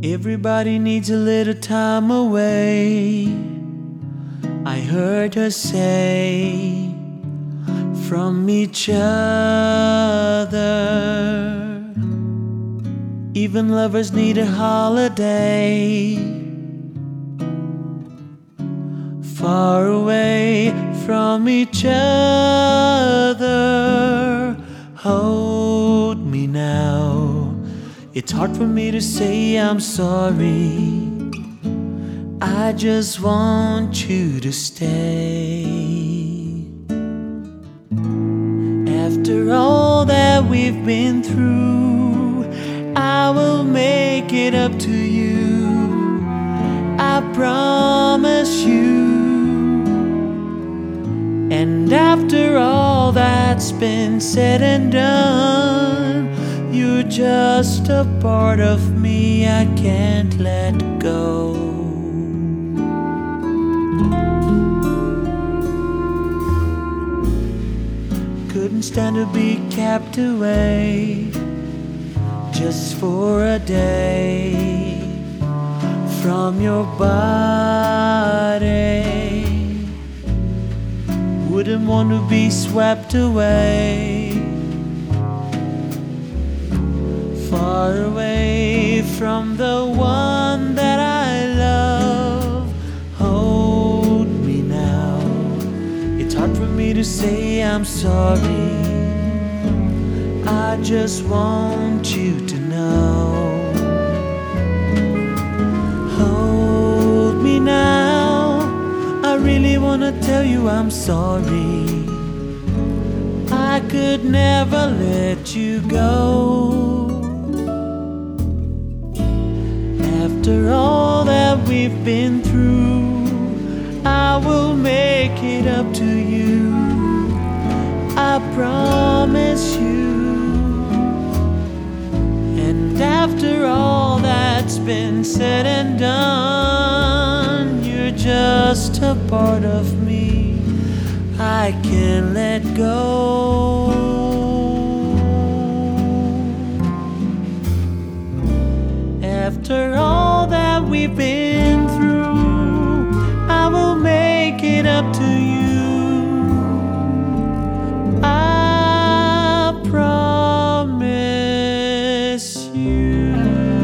Everybody needs a little time away, I heard her say, from each other. Even lovers need a holiday, far away from each other. Hold me now. It's hard for me to say I'm sorry. I just want you to stay. After all that we've been through, I will make it up to you, I promise you. And after all that's been said and done, you're just a part of me I can't let go. Couldn't stand to be kept away just for a day from your body. Wouldn't want to be swept away, far away from the one that I love. Hold me now. It's hard for me to say I'm sorry. I just want you to know. Hold me now. I really wanna tell you I'm sorry. I could never let you go. After all that we've been through, I will make it up to you, I promise you. And after all that's been said and done, you're just a part of me I can't let go. After all that we've been through, I will make it up to you, I promise you.